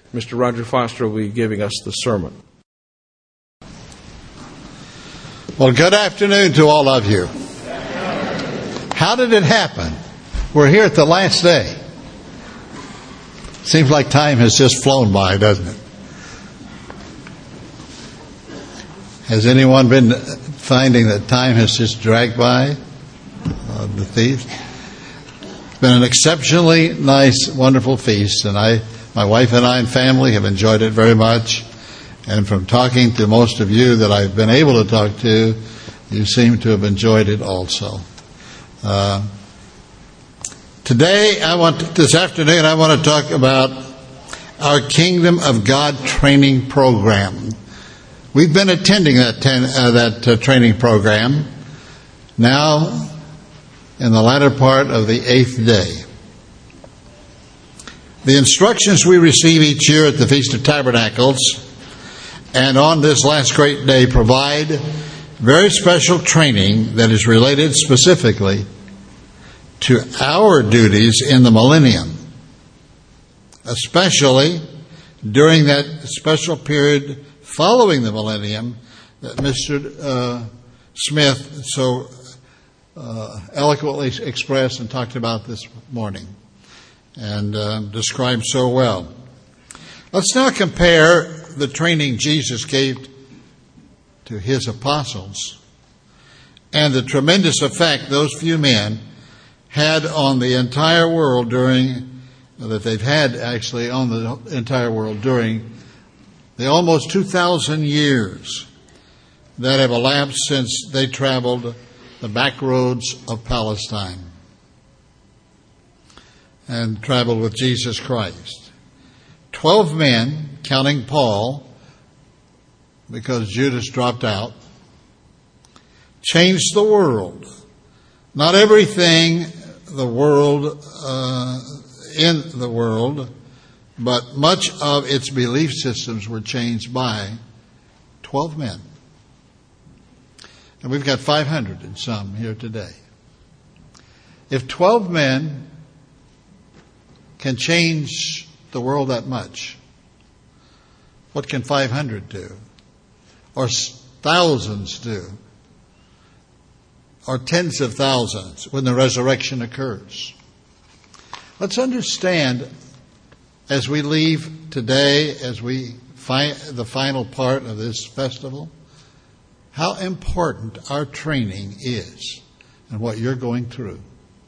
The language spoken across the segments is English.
Mr. Roger Foster will be giving us the sermon. Well, good afternoon to all of you. How did it happen? We're here at the last day. Seems like time has just flown by, doesn't it? Has anyone been finding that time has just dragged by? The feast? It's been an exceptionally nice, wonderful feast, and my wife and I and family have enjoyed it very much. And from talking to most of you that I've been able to talk to, you seem to have enjoyed it also. This afternoon, I want to talk about our Kingdom of God training program. We've been attending that training program now in the latter part of the 8th day. The instructions we receive each year at the Feast of Tabernacles and on this last great day provide very special training that is related specifically to our duties in the millennium, especially during that special period following the millennium that Mr. Smith so eloquently expressed and talked about this morning and described so well. Let's now compare the training Jesus gave to his apostles and the tremendous effect those few men had on the entire world during the almost 2,000 years that have elapsed since they traveled the back roads of Palestine and traveled with Jesus Christ. 12 men, counting Paul, because Judas dropped out, changed the world. Not everything in the world, but much of its belief systems were changed by 12 men. And we've got 500 and some here today. If 12 men can change the world that much, what can 500 do? Or thousands do? Or tens of thousands when the resurrection occurs? Let's understand as we leave today, as we find the final part of this festival, how important our training is and what you're going through.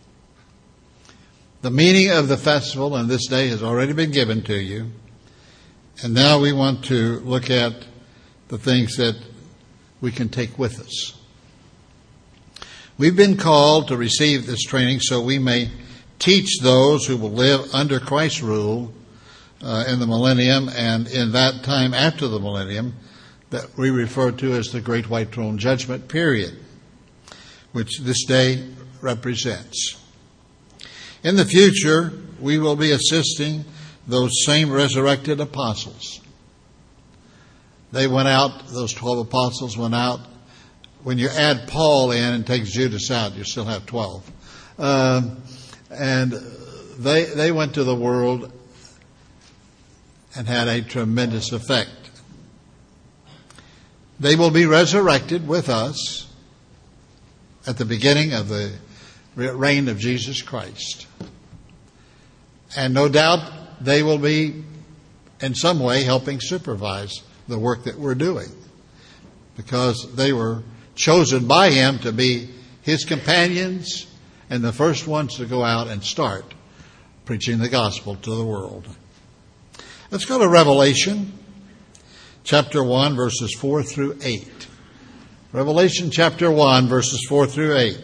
The meaning of the festival and this day has already been given to you. And now we want to look at the things that we can take with us. We've been called to receive this training so we may teach those who will live under Christ's rule in the millennium and in that time after the millennium that we refer to as the Great White Throne Judgment period, which this day represents. In the future, we will be assisting those same resurrected apostles. They went out, those 12 apostles went out. When you add Paul in and take Judas out, you still have 12. And they went to the world and had a tremendous effect. They will be resurrected with us at the beginning of the reign of Jesus Christ. And no doubt they will be in some way helping supervise the work that we're doing, because they were chosen by him to be his companions and the first ones to go out and start preaching the gospel to the world. Let's go to Revelation chapter 1, verses 4 through 8. Revelation chapter 1, verses 4 through 8.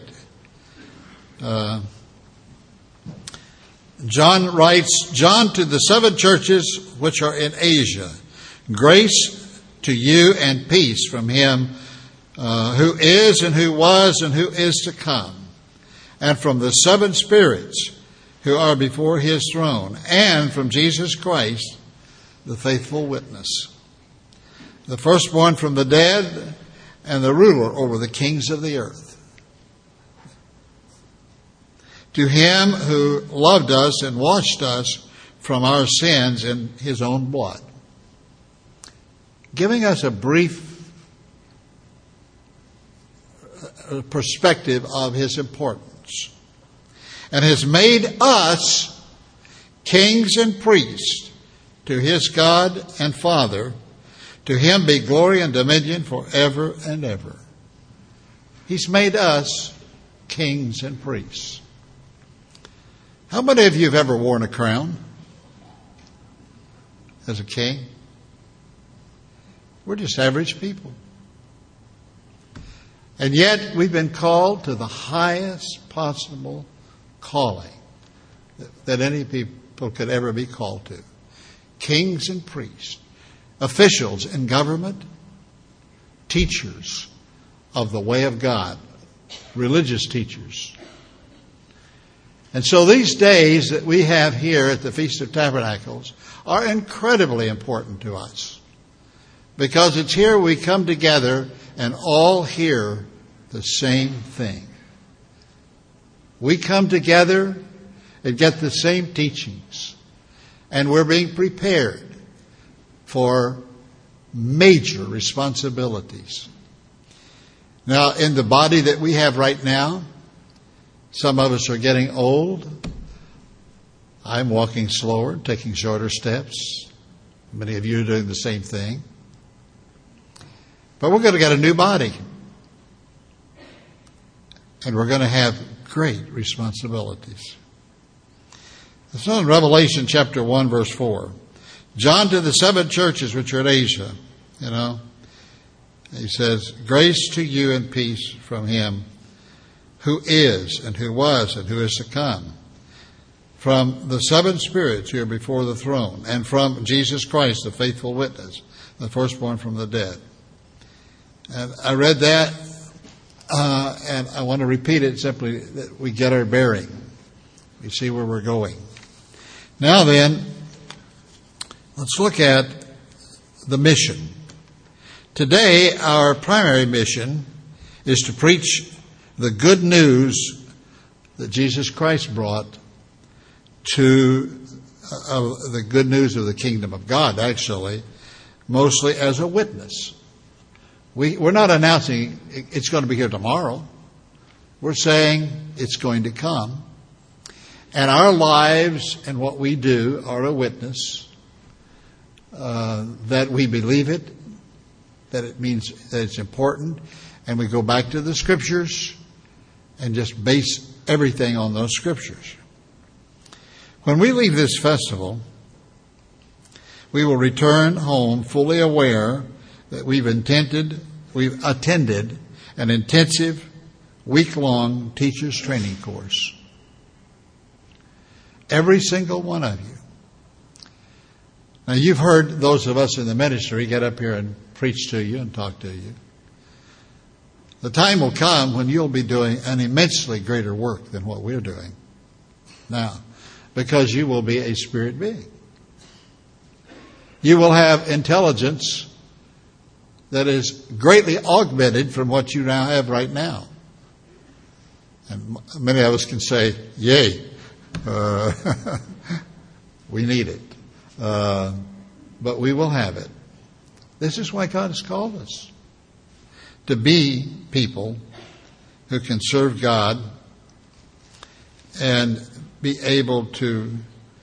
John writes, John to the 7 churches which are in Asia, grace to you and peace from him who is and who was and who is to come, and from the 7 spirits who are before his throne, and from Jesus Christ, the faithful witness, the firstborn from the dead, and the ruler over the kings of the earth. To him who loved us and washed us from our sins in His own blood, giving us a brief perspective of His importance, and has made us kings and priests to His God and Father. To Him be glory and dominion forever and ever. He's made us kings and priests. How many of you have ever worn a crown as a king? We're just average people. And yet we've been called to the highest possible calling that any people could ever be called to. Kings and priests, officials in government, teachers of the way of God, religious teachers. And so these days that we have here at the Feast of Tabernacles are incredibly important to us, because it's here we come together and all hear the same thing. We come together and get the same teachings, and we're being prepared for major responsibilities. Now, in the body that we have right now, some of us are getting old. I'm walking slower, taking shorter steps. Many of you are doing the same thing. But we're going to get a new body. And we're going to have great responsibilities. It's in Revelation chapter 1, verse 4. John to the 7 churches which are in Asia, he says, grace to you and peace from Him who is and who was and who is to come, from the 7 spirits who are before the throne, and from Jesus Christ, the faithful witness, the firstborn from the dead. And I read that, and I want to repeat it simply that we get our bearing. We see where we're going. Now then, let's look at the mission. Today, our primary mission is to preach the good news that Jesus Christ brought to the good news of the kingdom of God, actually, mostly as a witness. We're not announcing it's going to be here tomorrow. We're saying it's going to come. And our lives and what we do are a witness that we believe it, that it means that it's important, and we go back to the Scriptures and just base everything on those Scriptures. When we leave this festival, we will return home fully aware that we've attended an intensive week-long teacher's training course. Every single one of you. Now, you've heard those of us in the ministry get up here and preach to you and talk to you. The time will come when you'll be doing an immensely greater work than what we're doing now, because you will be a spirit being. You will have intelligence that is greatly augmented from what you now have right now. And many of us can say, yay, we need it. But we will have it. This is why God has called us, to be people who can serve God and be able to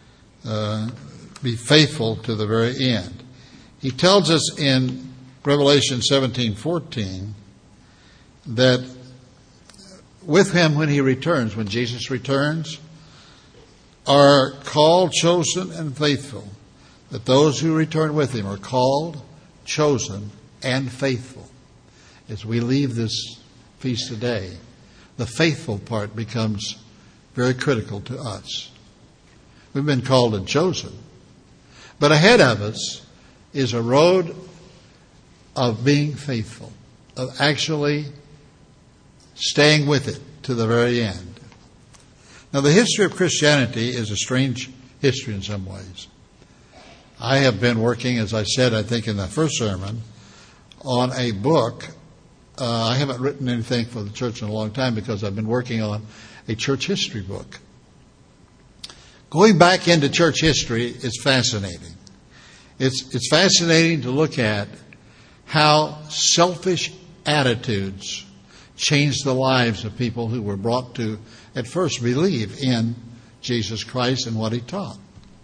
be faithful to the very end. He tells us in Revelation 17:14 that with Him when He returns, when Jesus returns, are called, chosen, and faithful. That those who return with Him are called, chosen, and faithful. As we leave this feast today, the faithful part becomes very critical to us. We've been called and chosen. But ahead of us is a road of being faithful, of actually staying with it to the very end. Now, the history of Christianity is a strange history in some ways. I have been working, as I said, I think in the first sermon, on a book. I haven't written anything for the church in a long time because I've been working on a church history book Going back into church history is fascinating. It's fascinating to look at how selfish attitudes changed the lives of people who were brought to, at first, believe in Jesus Christ and what He taught.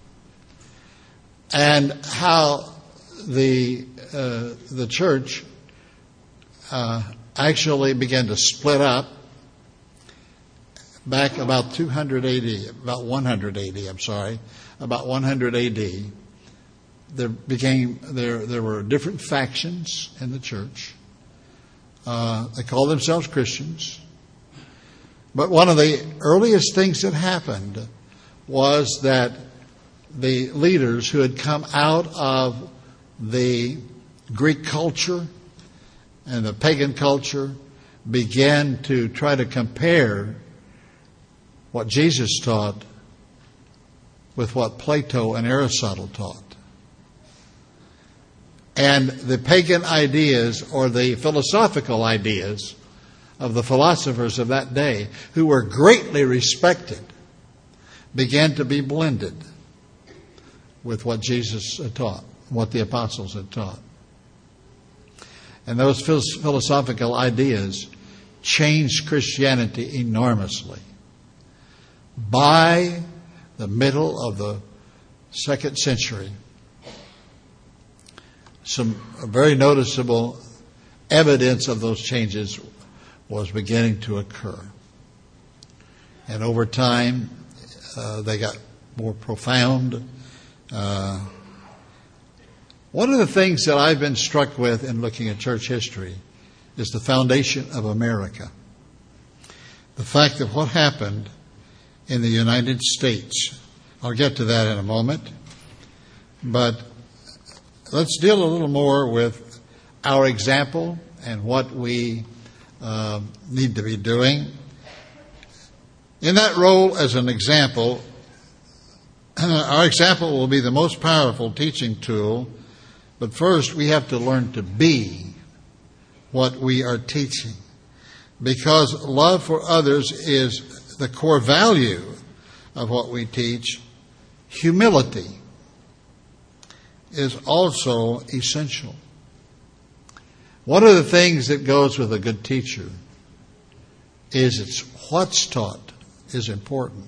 And how the church actually began to split up back about 100 AD. There were different factions in the church. They called themselves Christians. But one of the earliest things that happened was that the leaders who had come out of the Greek culture and the pagan culture began to try to compare what Jesus taught with what Plato and Aristotle taught. And the pagan ideas, or the philosophical ideas of the philosophers of that day, who were greatly respected, began to be blended with what Jesus had taught, what the apostles had taught. And those philosophical ideas changed Christianity enormously. By the middle of the 2nd century, some very noticeable evidence of those changes was beginning to occur. And over time, they got more profound. One of the things that I've been struck with in looking at church history is the foundation of America. The fact that what happened in the United States. I'll get to that in a moment. But let's deal a little more with our example and what we need to be doing. In that role as an example, our example will be the most powerful teaching tool. But first, we have to learn to be what we are teaching. Because love for others is the core value of what we teach. Humility is also essential. One of the things that goes with a good teacher is it's what's taught is important.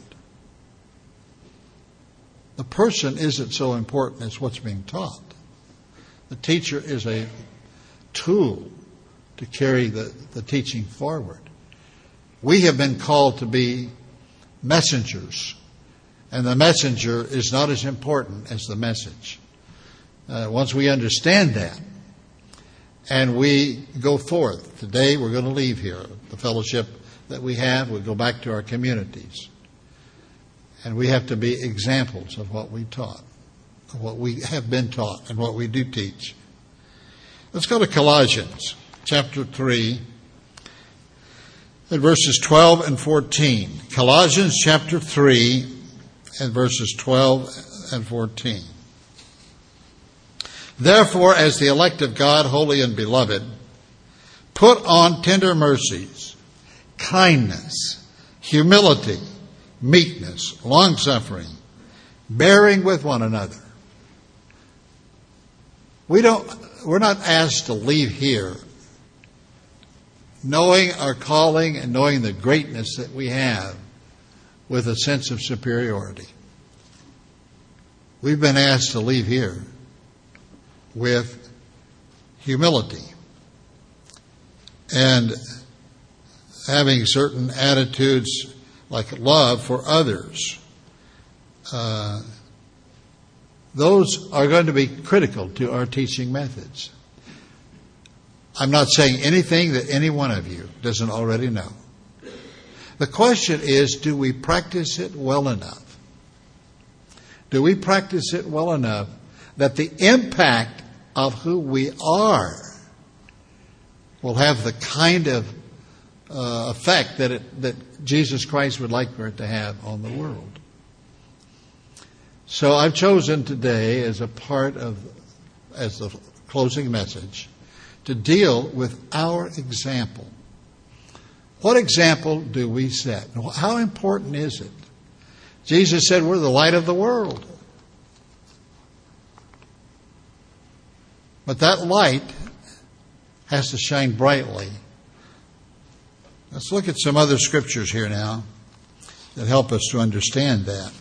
The person isn't so important as what's being taught. The teacher is a tool to carry the teaching forward. We have been called to be messengers, and the messenger is not as important as the message. Once we understand that, and we go forth, today we're going to leave here, the fellowship that we have, we'll go back to our communities. And we have to be examples of what we taught, of what we have been taught, and what we do teach. Let's go to Colossians chapter 3. At verses 12 and 14. Colossians chapter 3 and verses 12 and 14. Therefore, as the elect of God, holy and beloved, put on tender mercies, kindness, humility, meekness, long-suffering, bearing with one another. We're not asked to leave here knowing our calling and knowing the greatness that we have with a sense of superiority. We've been asked to leave here with humility and having certain attitudes like love for others. Those are going to be critical to our teaching methods. I'm not saying anything that any one of you doesn't already know. The question is, do we practice it well enough? Do we practice it well enough that the impact of who we are will have the kind of effect that Jesus Christ would like for it to have on the world? So I've chosen today as the closing message to deal with our example. What example do we set? How important is it Jesus said we're the light of the world. But that light has to shine brightly. Let's look at some other scriptures here now that help us to understand that.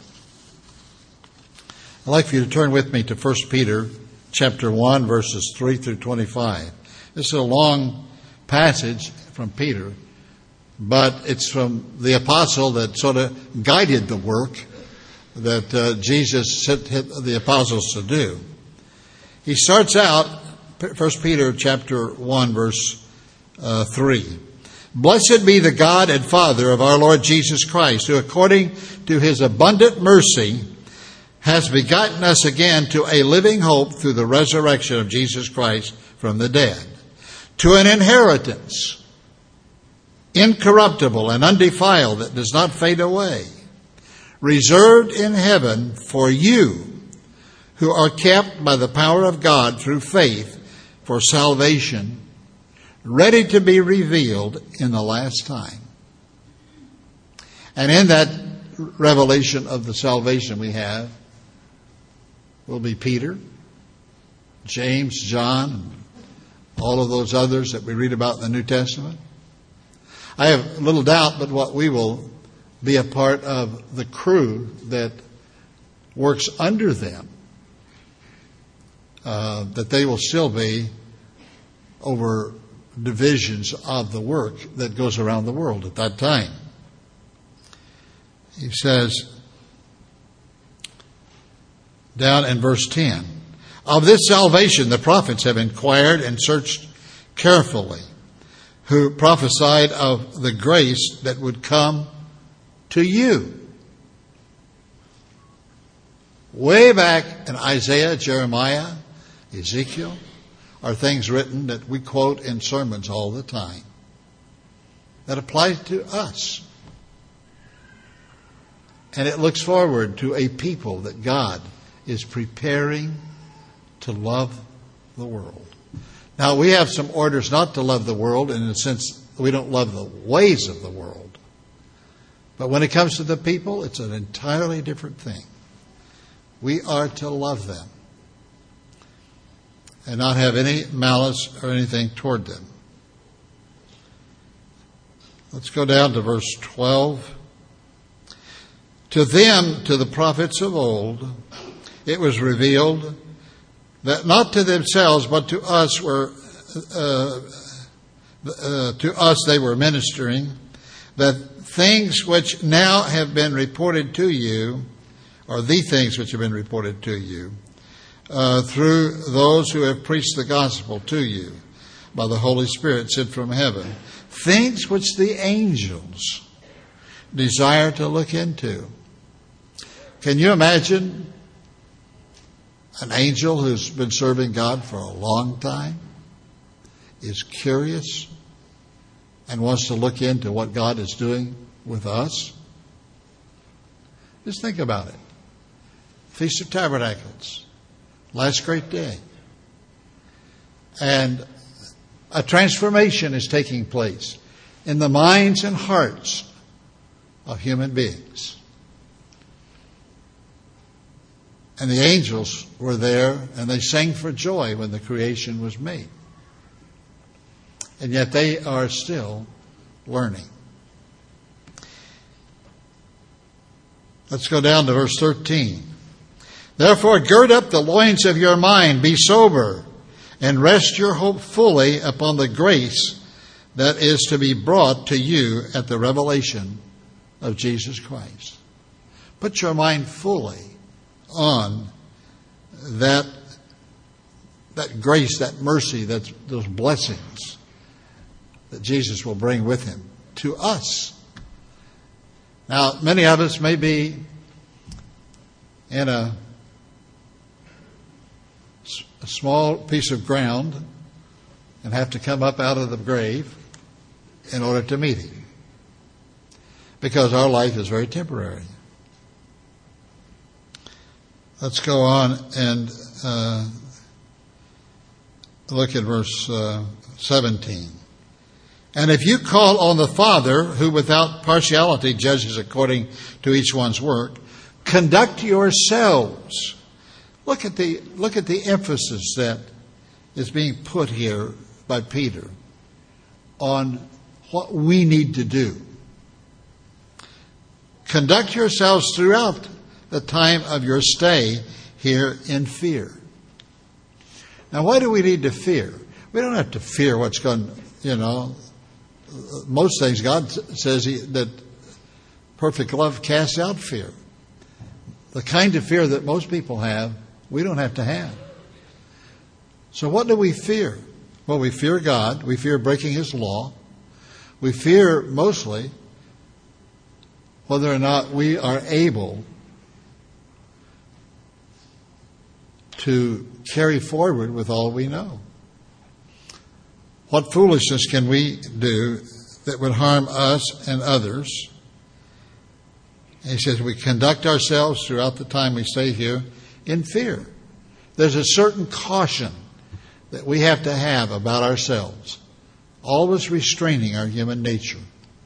I'd like for you to turn with me to 1 Peter chapter 1, verses 3 through 25. This is a long passage from Peter, but it's from the apostle that sort of guided the work that Jesus sent the apostles to do. He starts out, 1 Peter chapter 1, verse 3. Blessed be the God and Father of our Lord Jesus Christ, who according to his abundant mercy has begotten us again to a living hope through the resurrection of Jesus Christ from the dead, to an inheritance incorruptible and undefiled that does not fade away, reserved in heaven for you who are kept by the power of God through faith for salvation, ready to be revealed in the last time. And in that revelation of the salvation we have will be Peter, James, John, all of those others that we read about in the New Testament. I have little doubt but what we will be a part of the crew that works under them, that they will still be over divisions of the work that goes around the world at that time. He says, down in verse 10, of this salvation the prophets have inquired and searched carefully, who prophesied of the grace that would come to you. Way back in Isaiah, Jeremiah, Ezekiel, are things written that we quote in sermons all the time that apply to us. And it looks forward to a people that God is preparing to love the world. Now, we have some orders not to love the world, in a sense we don't love the ways of the world. But when it comes to the people, it's an entirely different thing. We are to love them and not have any malice or anything toward them. Let's go down to verse 12. To them, to the prophets of old, it was revealed that not to themselves, but to us they were ministering, that things which now have been reported to you, or the things which have been reported to you, through those who have preached the gospel to you by the Holy Spirit sent from heaven, things which the angels desire to look into. Can you imagine an angel who's been serving God for a long time, is curious, and wants to look into what God is doing with us? Just think about it. Feast of Tabernacles, last great day. And a transformation is taking place in the minds and hearts of human beings. And the angels were there, and they sang for joy when the creation was made. And yet they are still learning. Let's go down to verse 13. Therefore, gird up the loins of your mind, be sober, and rest your hope fully upon the grace that is to be brought to you at the revelation of Jesus Christ. Put your mind fully on that grace, that mercy, those blessings that Jesus will bring with him to us. Now, many of us may be in a small piece of ground and have to come up out of the grave in order to meet him, because our life is very temporary. Let's go on and look at verse 17. And if you call on the Father, who without partiality judges according to each one's work, Conduct yourselves. Look at the emphasis that is being put here by Peter on what we need to do. Conduct yourselves throughout the time of your stay here in fear. Now, why do we need to fear? We don't have to fear what's going, most things God says that perfect love casts out fear. The kind of fear that most people have, we don't have to have. So what do we fear? Well, we fear God. We fear breaking His law. We fear mostly whether or not we are able to carry forward with all we know. What foolishness can we do that would harm us and others? And he says we conduct ourselves throughout the time we stay here in fear. There's a certain caution that we have to have about ourselves, always restraining our human nature.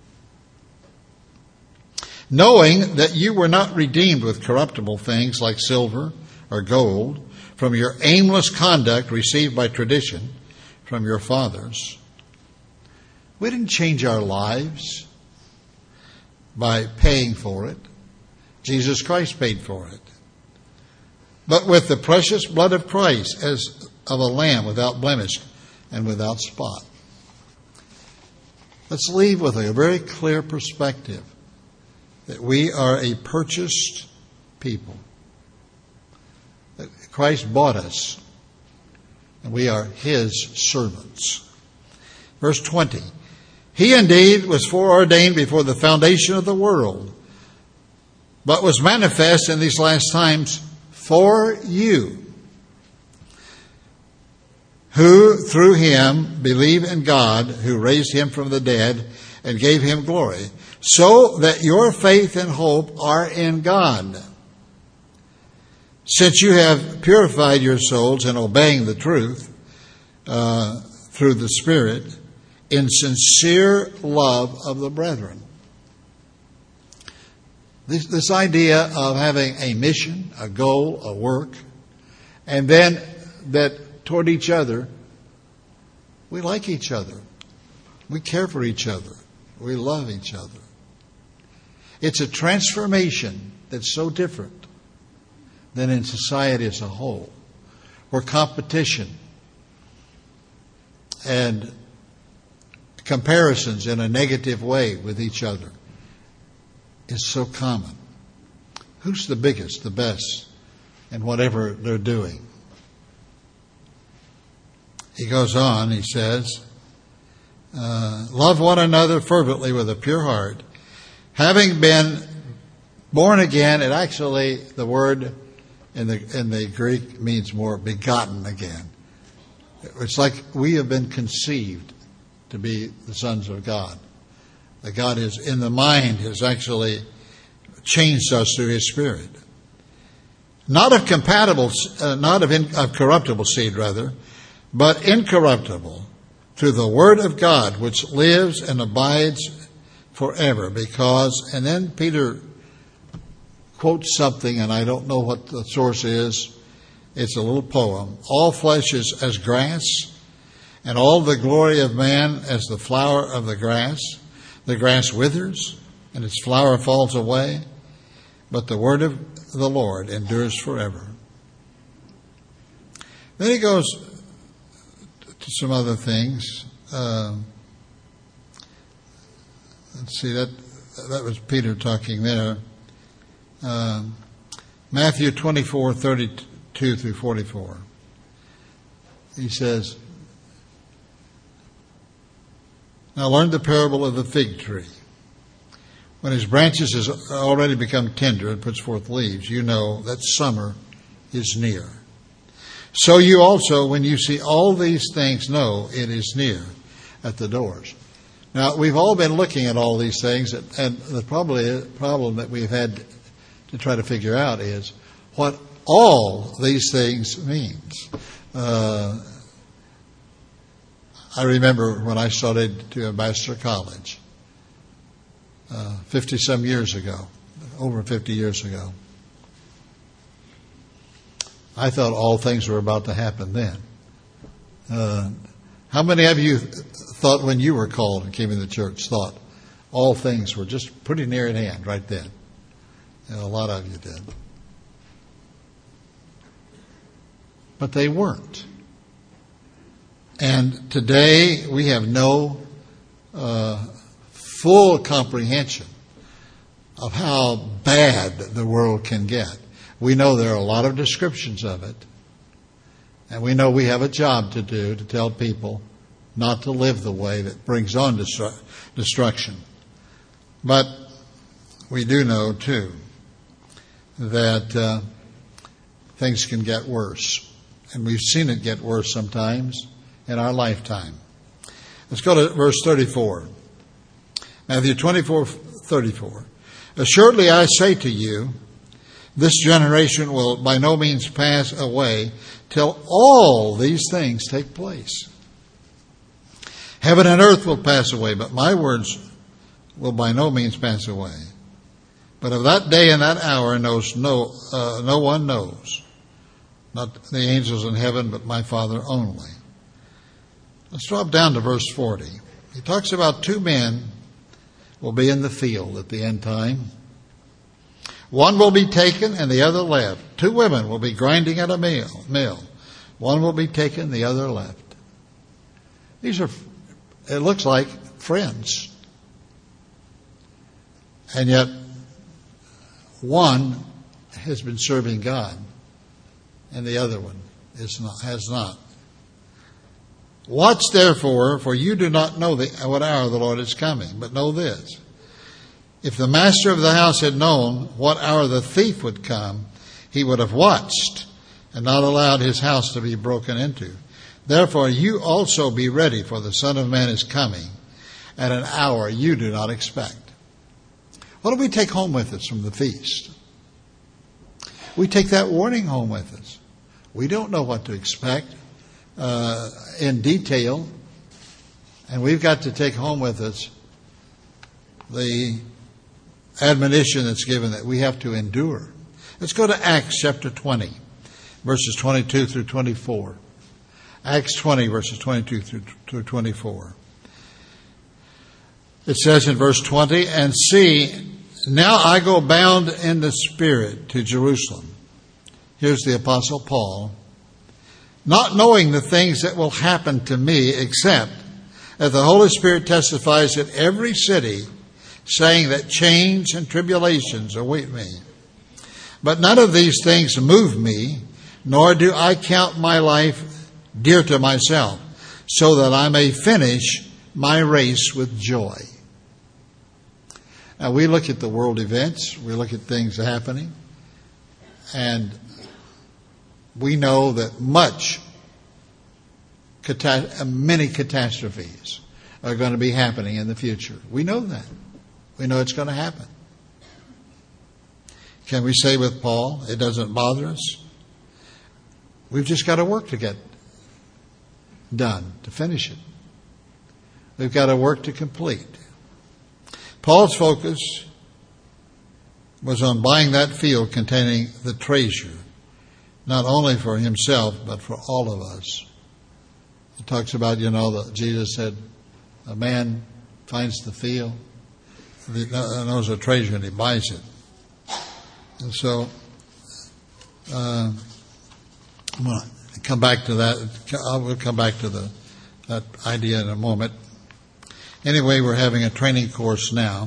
Knowing that you were not redeemed with corruptible things like silver or gold from your aimless conduct received by tradition from your fathers. We didn't change our lives by paying for it. Jesus Christ paid for it. But with the precious blood of Christ as of a lamb without blemish and without spot. Let's leave with a very clear perspective that we are a purchased people. That Christ bought us, and we are His servants. Verse 20. He indeed was foreordained before the foundation of the world, but was manifest in these last times for you, who through Him believe in God, who raised Him from the dead and gave Him glory, so that your faith and hope are in God. Since you have purified your souls in obeying the truth through the Spirit, in sincere love of the brethren. This idea of having a mission, a goal, a work, and then that toward each other, we like each other. We care for each other. We love each other. It's a transformation that's so different than in society as a whole, where competition and comparisons in a negative way with each other is so common. Who's the biggest, the best, in whatever they're doing? He goes on, he says, love one another fervently with a pure heart. Having been born again, it actually, the word in the Greek means more begotten again. It's like we have been conceived to be the sons of God. That God is in the mind has actually changed us through His Spirit. Not of corruptible seed, rather, but incorruptible, through the Word of God, which lives and abides forever. Because, and then Peter quotes something, and I don't know what the source is. It's a little poem. All flesh is as grass, and all the glory of man as the flower of the grass. The grass withers, and its flower falls away, but the word of the Lord endures forever. Then he goes to some other things. Let's see, that was Peter talking there. Matthew 24:32 through 44. He says, now learn the parable of the fig tree. When his branches has already become tender and puts forth leaves, you know that summer is near. So you also, when you see all these things, know it is near at the doors. Now, we've all been looking at all these things, and the problem that we've had to try to figure out is what all these things means. I remember when I started to Ambassador College, 50-some years ago, over 50 years ago. I thought all things were about to happen then. How many of you thought when you were called and came into the church, thought all things were just pretty near at hand right then? A lot of you did. But they weren't. And today we have no full comprehension of how bad the world can get. We know there are a lot of descriptions of it. And we know we have a job to do to tell people not to live the way that brings on destruction. But we do know, too, that things can get worse. And we've seen it get worse sometimes in our lifetime. Let's go to verse 34. Matthew 24:34. Assuredly I say to you, this generation will by no means pass away till all these things take place. Heaven and earth will pass away, but my words will by no means pass away. But of that day and that hour no one knows, not the angels in heaven, but my Father only. Let's drop down to verse 40. He talks about two men will be in the field at the end time. One will be taken and the other left. Two women will be grinding at a mill. One will be taken, the other left. These are, it looks like, friends. And yet, one has been serving God and the other one has not. Watch therefore, for you do not know what hour the Lord is coming. But know this, if the master of the house had known what hour the thief would come, he would have watched and not allowed his house to be broken into. Therefore you also be ready, for the Son of Man is coming at an hour you do not expect. What do we take home with us from the feast? We take that warning home with us. We don't know what to expect in detail, and we've got to take home with us the admonition that's given that we have to endure. Let's go to Acts chapter 20, verses 22 through 24. Acts 20, verses 22 through 24. It says in verse 20, and see, now I go bound in the Spirit to Jerusalem. Here's the Apostle Paul. Not knowing the things that will happen to me, except that the Holy Spirit testifies at every city, saying that chains and tribulations await me. But none of these things move me, nor do I count my life dear to myself, so that I may finish my race with joy. Now, we look at the world events, we look at things happening, and we know that many catastrophes are going to be happening in the future. We know that. We know it's going to happen. Can we say with Paul, it doesn't bother us? We've just got to work to get done, to finish it. We've got to work to complete. Paul's focus was on buying that field containing the treasure, not only for himself, but for all of us. It talks about, that Jesus said, a man finds the field, knows a treasure, and he buys it. And so, I'm going to come back to that. I will come back to that idea in a moment. Anyway, we're having a training course now.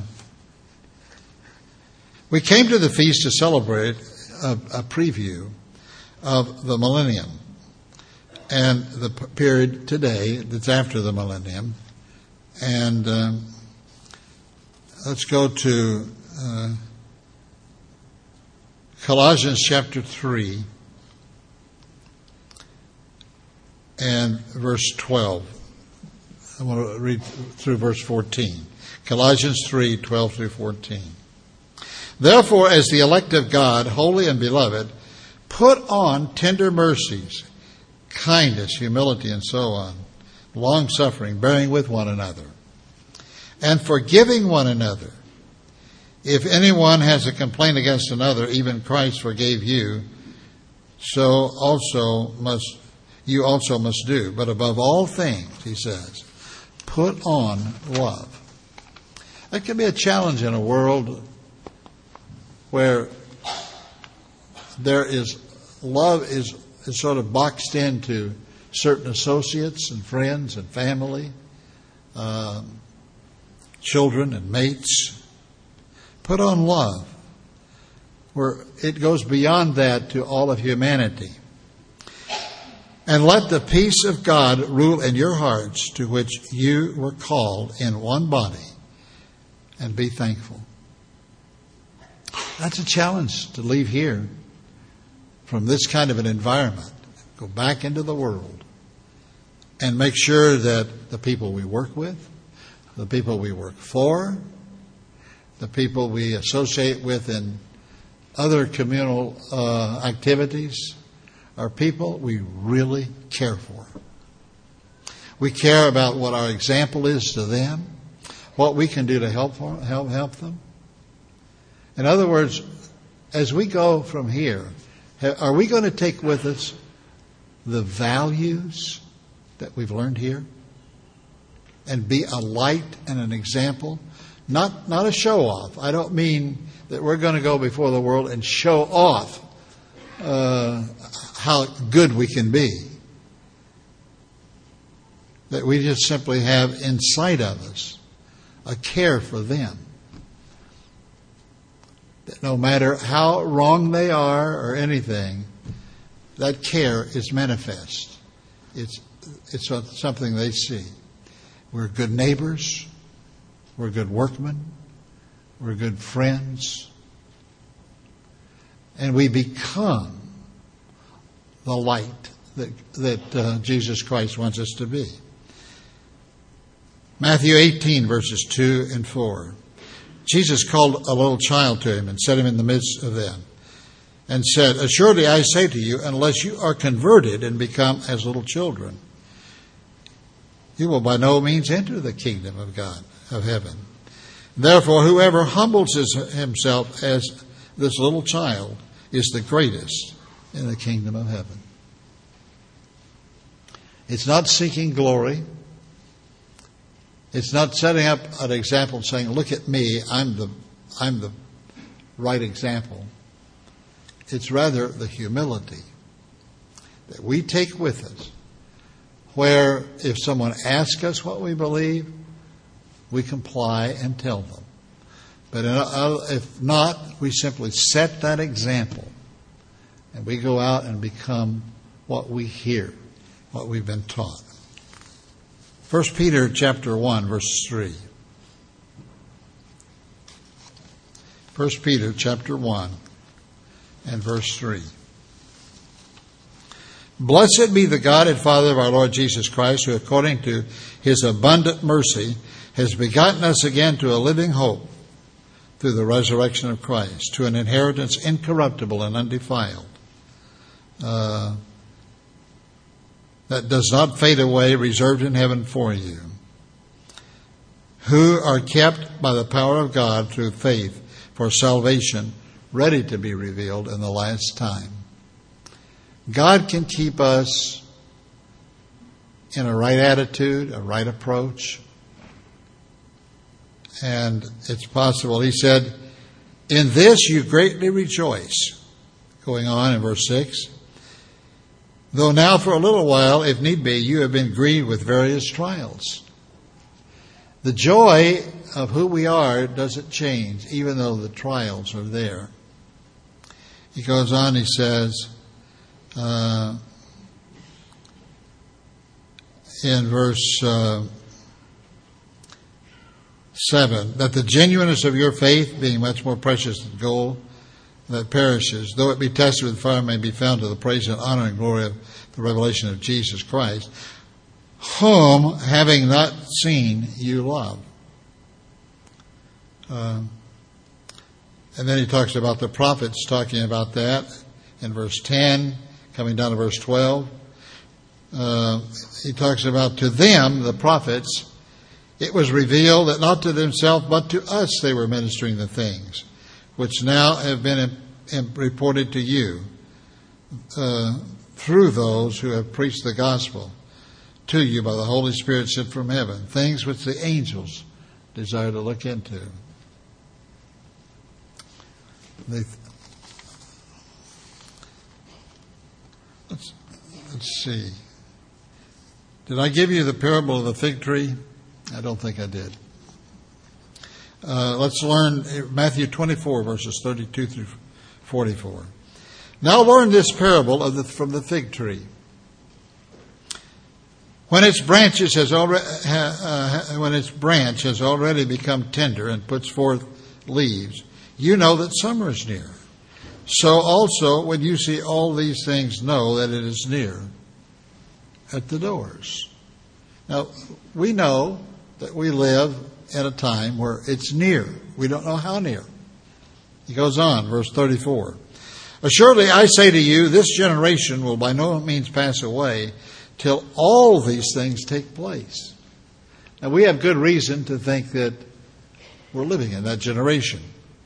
We came to the feast to celebrate a preview of the millennium and the period today that's after the millennium. And let's go to Colossians chapter 3 and verse 12. I want to read through verse 14. Colossians 3, 12 through 14. Therefore, as the elect of God, holy and beloved, put on tender mercies, kindness, humility, and so on, long-suffering, bearing with one another, and forgiving one another. If anyone has a complaint against another, even Christ forgave you, so you also must do. But above all things, he says, put on love. That can be a challenge in a world where love is sort of boxed into certain associates and friends and family, children and mates. Put on love, where it goes beyond that to all of humanity. And let the peace of God rule in your hearts, to which you were called in one body, and be thankful. That's a challenge to leave here from this kind of an environment. Go back into the world and make sure that the people we work with, the people we work for, the people we associate with in other communal activities are people we really care for. We care about what our example is to them, what we can do to help them. In other words, as we go from here, are we going to take with us the values that we've learned here and be a light and an example? Not a show-off. I don't mean that we're going to go before the world and show off how good we can be. That we just simply have inside of us a care for them. That no matter how wrong they are or anything, that care is manifest. It's something they see. We're good neighbors. We're good workmen. We're good friends. And we become the light that Jesus Christ wants us to be. Matthew 18, verses 2 and 4. Jesus called a little child to him and set him in the midst of them and said, "Assuredly I say to you, unless you are converted and become as little children, you will by no means enter the kingdom of God, of heaven. Therefore, whoever humbles himself as this little child is the greatest in the kingdom of heaven." It's not seeking glory. It's not setting up an example saying, "Look at me, I'm the right example." It's rather the humility that we take with us, where if someone asks us what we believe, we comply and tell them. But if not, we simply set that example and we go out and become what we hear, what we've been taught. 1 Peter chapter 1, verse 3. 1 Peter chapter 1 and verse 3. "Blessed be the God and Father of our Lord Jesus Christ, who according to his abundant mercy has begotten us again to a living hope through the resurrection of Christ, to an inheritance incorruptible and undefiled, that does not fade away, reserved in heaven for you, who are kept by the power of God through faith for salvation, ready to be revealed in the last time." God can keep us in a right attitude, a right approach. And it's possible. He said, "In this you greatly rejoice." Going on in verse 6. "Though now for a little while, if need be, you have been grieved with various trials." The joy of who we are doesn't change, even though the trials are there. He goes on, he says, in verse 7, "that the genuineness of your faith, being much more precious than gold that perishes, though it be tested with fire, may be found to the praise and honor and glory of the revelation of Jesus Christ, whom, having not seen, you love." And then he talks about the prophets, talking about that in verse 10, coming down to verse 12. He talks about, "To them," the prophets, "it was revealed that not to themselves but to us they were ministering the things which now have been reported to you, through those who have preached the gospel to you by the Holy Spirit sent from heaven, things which the angels desire to look into. Let's see. Did I give you the parable of the fig tree? I don't think I did. Let's learn Matthew 24, verses 32 through 44. Now learn this parable from the fig tree. When its branch has already become tender and puts forth leaves, you know that summer is near. So also, when you see all these things, know that it is near at the doors. Now, we know that we live at a time where it's near. We don't know how near. He goes on, verse 34. Assuredly, I say to you, this generation will by no means pass away till all these things take place. Now, we have good reason to think that we're living in that generation.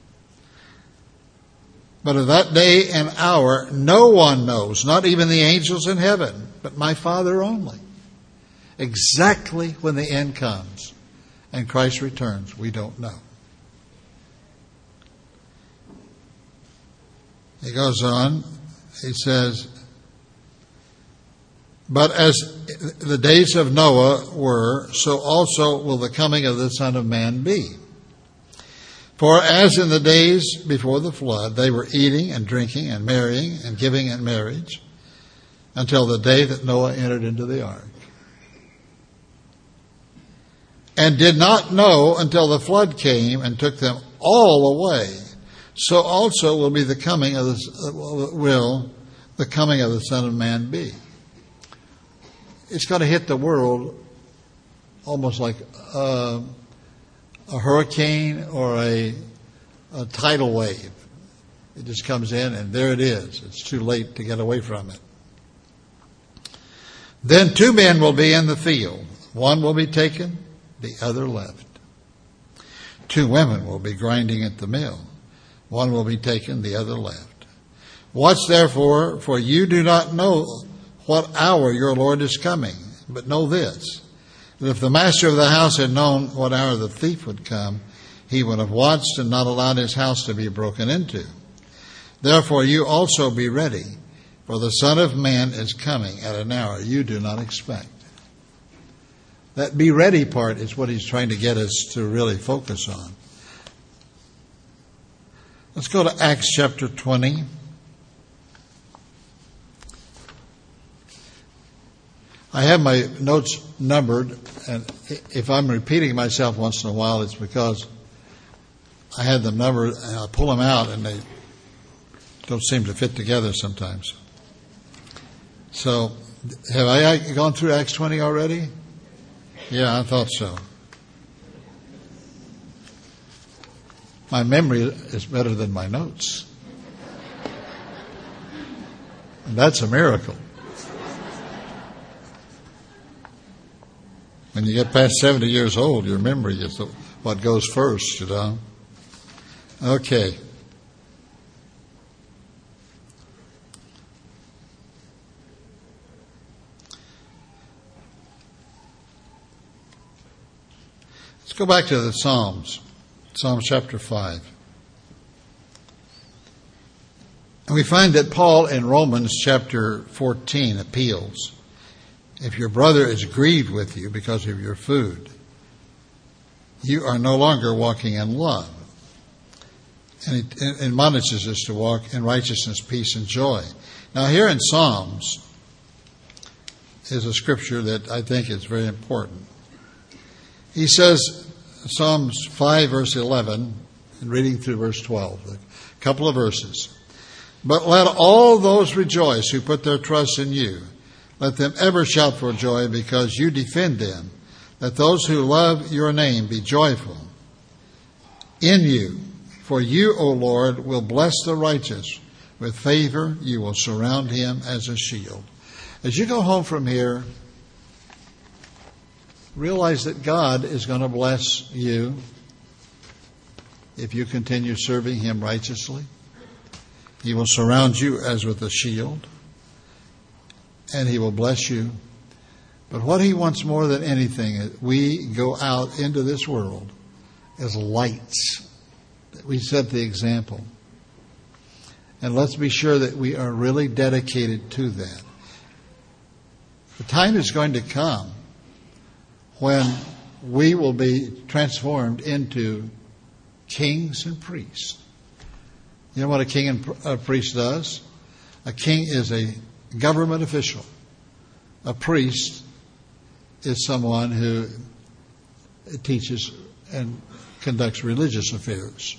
But of that day and hour, no one knows, not even the angels in heaven, but my Father only. Exactly when the end comes and Christ returns, we don't know. He goes on, he says, but as the days of Noah were, so also will the coming of the Son of Man be. For as in the days before the flood, they were eating and drinking and marrying and giving in marriage until the day that Noah entered into the ark. And did not know until the flood came and took them all away. So also will be the coming of the Son of Man be. It's going to hit the world almost like a hurricane or a tidal wave. It just comes in and there it is. It's too late to get away from it. Then two men will be in the field. One will be taken, the other left. Two women will be grinding at the mill. One will be taken, the other left. Watch therefore, for you do not know what hour your Lord is coming. But know this, that if the master of the house had known what hour the thief would come, he would have watched and not allowed his house to be broken into. Therefore you also be ready, for the Son of Man is coming at an hour you do not expect. That be ready part is what he's trying to get us to really focus on. Let's go to Acts chapter 20. I have my notes numbered, and if I'm repeating myself once in a while, it's because I had them numbered, and I pull them out, and they don't seem to fit together sometimes. So, have I gone through Acts 20 already? Yeah, I thought so. My memory is better than my notes. And that's a miracle. When you get past 70 years old, your memory is what goes first, you know. Okay. Let's go back to the Psalms. Psalm chapter 5. And we find that Paul in Romans chapter 14 appeals. If your brother is grieved with you because of your food, you are no longer walking in love. And he admonishes us to walk in righteousness, peace, and joy. Now here in Psalms is a scripture that I think is very important. He says, Psalms 5 verse 11, and reading through verse 12, a couple of verses. But let all those rejoice who put their trust in you. Let them ever shout for joy because you defend them. Let those who love your name be joyful in you. For you, O Lord, will bless the righteous. With favor you will surround him as a shield. As you go home from here, realize that God is going to bless you if you continue serving him righteously. He will surround you as with a shield. and He will bless you. But what He wants more than anything is we go out into this world as lights. That we set the example. And let's be sure that we are really dedicated to that. The time is going to come when we will be transformed into kings and priests. You know what a king and a priest does? A king is a government official. A priest is someone who teaches and conducts religious affairs.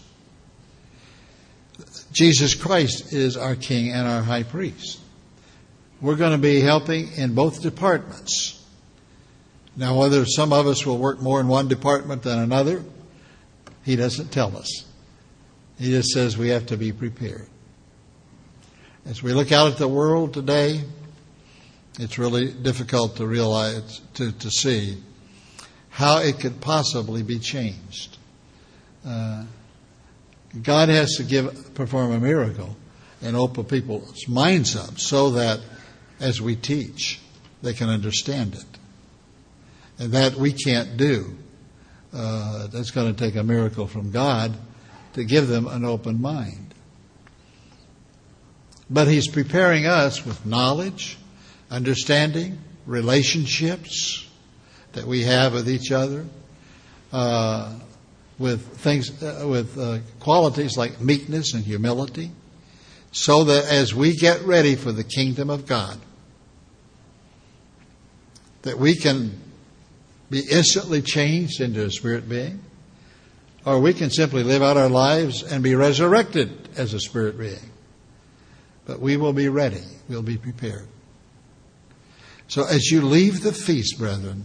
Jesus Christ is our king and our high priest. We're going to be helping in both departments. Now, whether some of us will work more in one department than another, He doesn't tell us. He just says we have to be prepared. As we look out at the world today, it's really difficult to realize, to see how it could possibly be changed. God has to perform a miracle and open people's minds up so that as we teach, they can understand it. And that we can't do. That's going to take a miracle from God to give them an open mind. But He's preparing us with knowledge, understanding, relationships that we have with each other, with things, with qualities like meekness and humility, so that as we get ready for the kingdom of God, that we can be instantly changed into a spirit being, or we can simply live out our lives and be resurrected as a spirit being. But we will be ready. We'll be prepared. So as you leave the feast, brethren,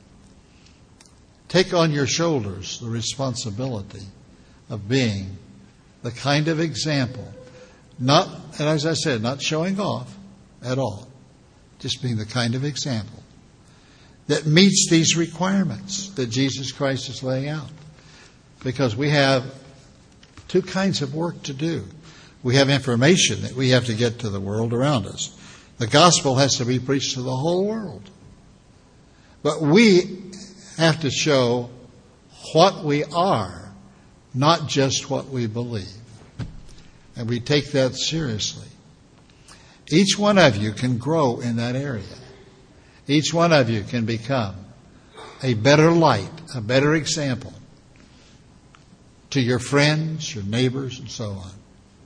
take on your shoulders the responsibility of being the kind of example, not, and as I said, not showing off at all, just being the kind of example that meets these requirements that Jesus Christ is laying out. Because we have two kinds of work to do. We have information that we have to get to the world around us. The gospel has to be preached to the whole world. But we have to show what we are, not just what we believe. And we take that seriously. Each one of you can grow in that area. Each one of you can become a better light, a better example to your friends, your neighbors, and so on.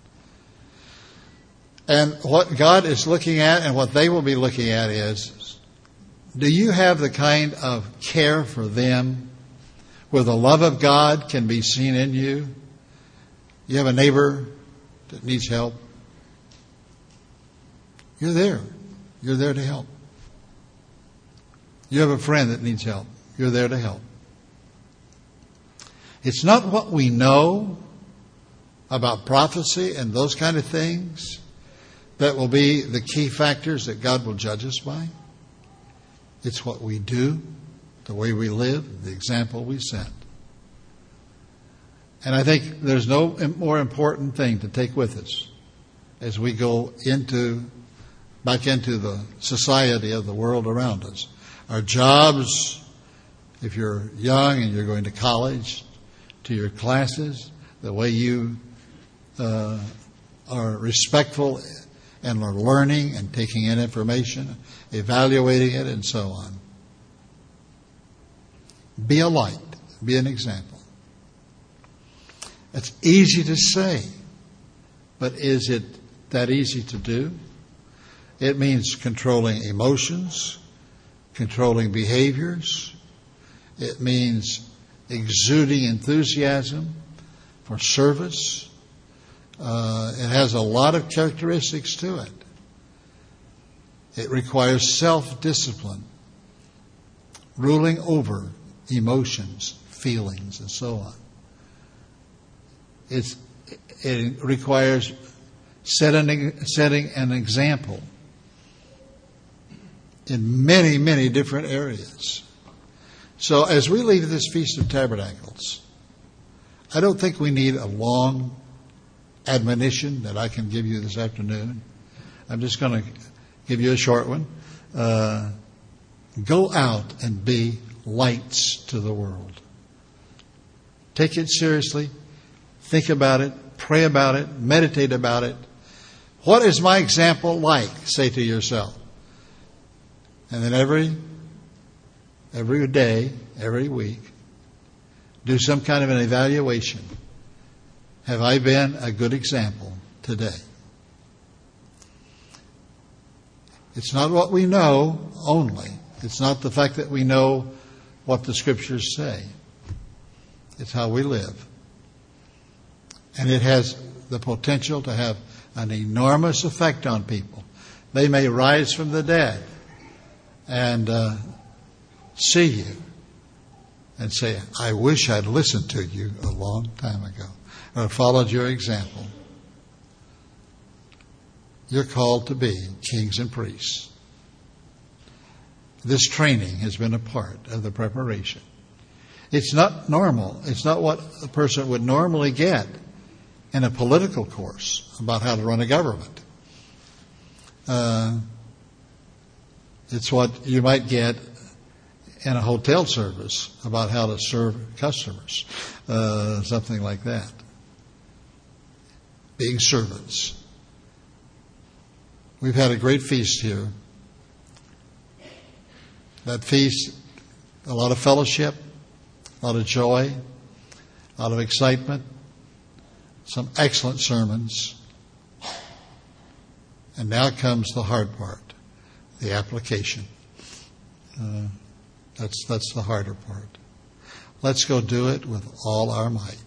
And what God is looking at and what they will be looking at is, do you have the kind of care for them where the love of God can be seen in you? You have a neighbor that needs help. You're there. You're there to help. You have a friend that needs help. You're there to help. It's not what we know about prophecy and those kind of things that will be the key factors that God will judge us by. It's what we do, the way we live, the example we set. And I think there's no more important thing to take with us as we go back into the society of the world around us. Our jobs, if you're young and you're going to college, to your classes, the way you are respectful and are learning and taking in information, evaluating it, and so on. Be a light. Be an example. It's easy to say, but is it that easy to do? It means controlling emotions, controlling behaviors. It means exuding enthusiasm for service. It has a lot of characteristics to it. It requires self-discipline, ruling over emotions, feelings, and so on. It requires setting an example in many, many different areas. So as we leave this Feast of Tabernacles, I don't think we need a long admonition that I can give you this afternoon. I'm just going to give you a short one. Go out and be lights to the world. Take it seriously. Think about it. Pray about it. Meditate about it. What is my example like? Say to yourself. And then every day, every week, do some kind of an evaluation. Have I been a good example today? It's not what we know only. It's not the fact that we know what the Scriptures say. It's how we live. And it has the potential to have an enormous effect on people. They may rise from the dead and see you and say, I wish I'd listened to you a long time ago or followed your example. You're called to be kings and priests. This training has been a part of the preparation. It's not normal. It's not what a person would normally get in a political course about how to run a government. It's what you might get in a hotel service about how to serve customers, something like that. Being servants. We've had a great feast here. That feast, a lot of fellowship, a lot of joy, a lot of excitement, some excellent sermons. And now comes the hard part, the application. That's the harder part. Let's go do it with all our might.